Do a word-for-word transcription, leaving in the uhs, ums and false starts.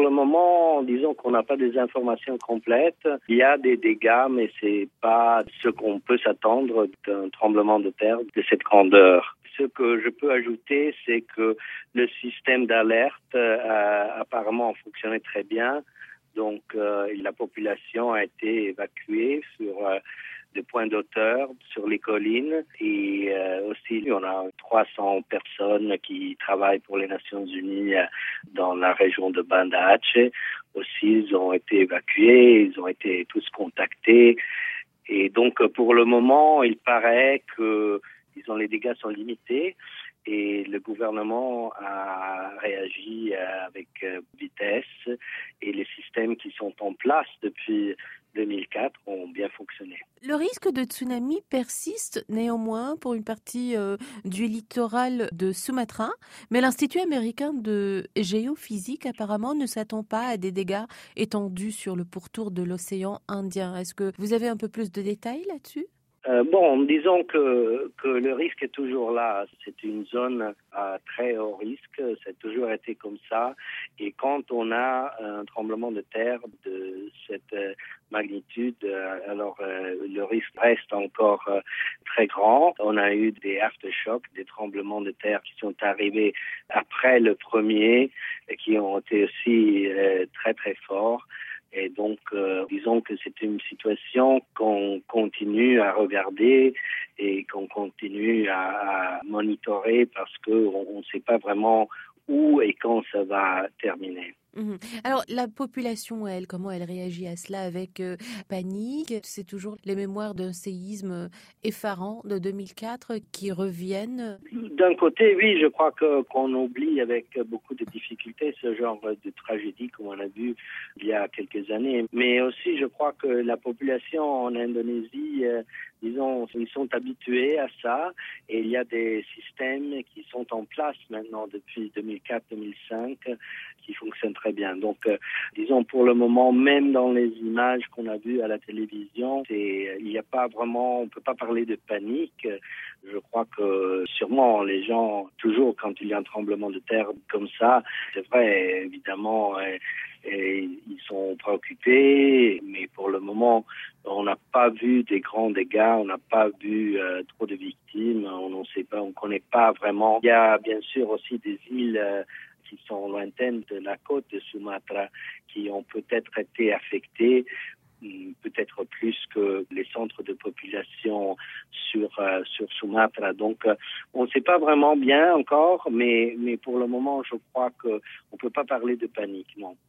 le moment, disons qu'on n'a pas des informations complètes. Il y a des dégâts, mais c'est pas ce qu'on peut s'attendre d'un tremblement de terre de cette grandeur. Ce que je peux ajouter, c'est que le système d'alerte a apparemment fonctionné très bien. Donc, euh, la population a été évacuée sur euh, des points d'auteur, sur les collines. Et euh, aussi, on a trois cents personnes qui travaillent pour les Nations Unies euh, dans la région de Banda Aceh. Aussi, ils ont été évacués, ils ont été tous contactés. Et donc, pour le moment, il paraît que disons, les dégâts sont limités. Et le gouvernement a réagi avec vitesse et les systèmes qui sont en place depuis deux mille quatre ont bien fonctionné. Le risque de tsunami persiste néanmoins pour une partie euh, du littoral de Sumatra, mais l'Institut américain de géophysique apparemment ne s'attend pas à des dégâts étendus sur le pourtour de l'océan Indien. Est-ce que vous avez un peu plus de détails là-dessus ? Euh, bon, disons que, que le risque est toujours là. C'est une zone à très haut risque. Ça a toujours été comme ça. Et quand on a un tremblement de terre de cette magnitude, alors euh, le risque reste encore euh, très grand. On a eu des aftershocks, des tremblements de terre qui sont arrivés après le premier et qui ont été aussi euh, très très forts. Et donc, euh, disons que c'est une situation qu'on continue à regarder et qu'on continue à, à monitorer parce qu'on ne sait pas vraiment où et quand ça va terminer. Mmh. Alors, la population, elle, comment elle réagit à cela avec euh, panique? C'est toujours les mémoires d'un séisme effarant de deux mille quatre qui reviennent? D'un côté, oui, je crois que qu'on oublie avec beaucoup de difficultés ce genre de tragédie comme on a vu il y a quelques années. Mais aussi, je crois que la population en Indonésie, euh, disons, ils sont habitués à ça et il y a des systèmes qui sont en place maintenant depuis deux mille quatre deux mille cinq qui fonctionnent très bien. Donc, euh, disons, pour le moment, même dans les images qu'on a vues à la télévision, c'est, il n'y a pas vraiment, on ne peut pas parler de panique. Je crois que sûrement les gens, toujours quand il y a un tremblement de terre comme ça, c'est vrai, évidemment, et, et ils sont préoccupés, mais pour le moment, on n'a pas vu des grands dégâts, on n'a pas vu euh, trop de victimes, on ne sait pas, on ne connaît pas vraiment. Il y a bien sûr aussi des îles euh, qui sont lointaines de la côte de Sumatra, qui ont peut-être été affectées, peut-être plus que les centres de population sur euh, sur Sumatra. Donc, euh, on ne sait pas vraiment bien encore, mais mais pour le moment, je crois que on peut pas parler de panique, non.